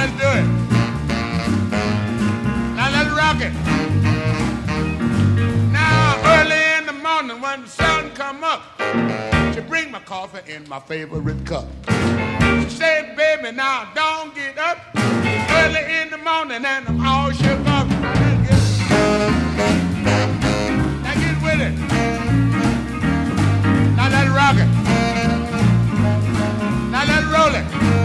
let's do it. Now let's rock it. Now early in the morning when the sun come up, she bring my coffee in my favorite cup. She said, baby, now don't get up early in the morning and I'm all shook up. Now get with it. Now let's rock it. Now let's roll it.